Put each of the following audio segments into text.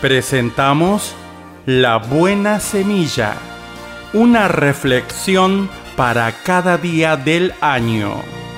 Presentamos La Buena Semilla, una reflexión para cada día del año.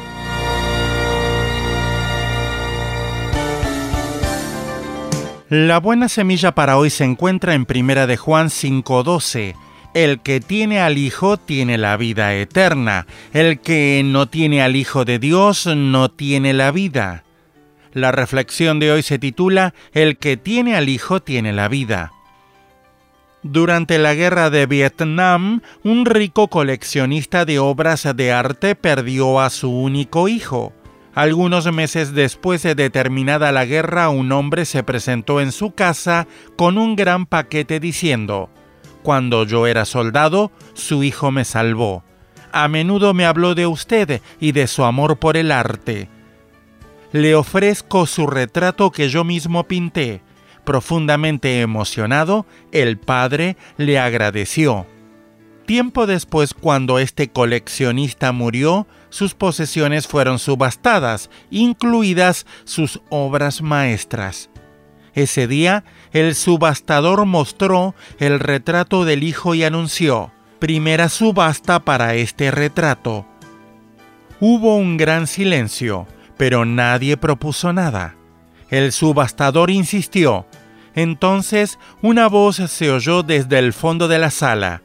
La buena semilla para hoy se encuentra en 1 de Juan 5:12. El que tiene al Hijo tiene la vida eterna. El que no tiene al Hijo de Dios no tiene la vida. La reflexión de hoy se titula El que tiene al Hijo tiene la vida. Durante la guerra de Vietnam, un rico coleccionista de obras de arte perdió a su único hijo. Algunos meses después de terminada la guerra, un hombre se presentó en su casa con un gran paquete diciendo: «Cuando yo era soldado, su hijo me salvó. A menudo me habló de usted y de su amor por el arte. Le ofrezco su retrato que yo mismo pinté». Profundamente emocionado, el padre le agradeció. Tiempo después, cuando este coleccionista murió, sus posesiones fueron subastadas, incluidas sus obras maestras. Ese día, el subastador mostró el retrato del hijo y anunció: «Primera subasta para este retrato». Hubo un gran silencio, pero nadie propuso nada. El subastador insistió. Entonces una voz se oyó desde el fondo de la sala: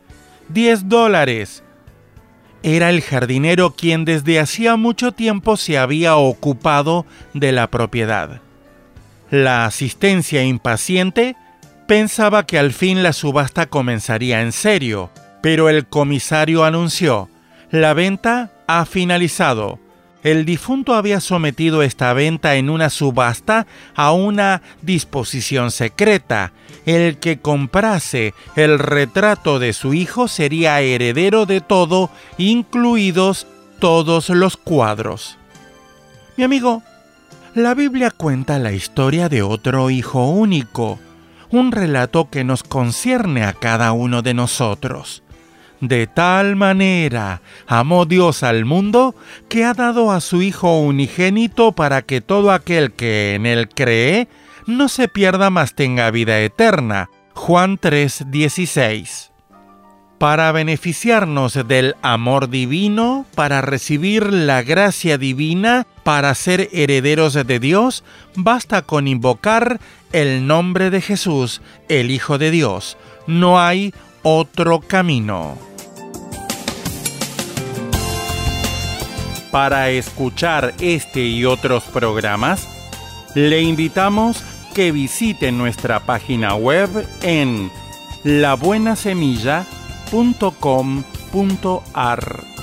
$10. Era el jardinero, quien desde hacía mucho tiempo se había ocupado de la propiedad. La asistencia impaciente pensaba que al fin la subasta comenzaría en serio, pero el comisario anunció: «La venta ha finalizado». El difunto había sometido esta venta en una subasta a una disposición secreta. El que comprase el retrato de su hijo sería heredero de todo, incluidos todos los cuadros. Mi amigo, la Biblia cuenta la historia de otro hijo único, un relato que nos concierne a cada uno de nosotros. De tal manera amó Dios al mundo que ha dado a su Hijo unigénito para que todo aquel que en él cree no se pierda, mas tenga vida eterna. Juan 3:16. Para beneficiarnos del amor divino, para recibir la gracia divina, para ser herederos de Dios, basta con invocar el nombre de Jesús, el Hijo de Dios. No hay otro camino. Para escuchar este y otros programas, le invitamos que visite nuestra página web en labuenasemilla.com.ar.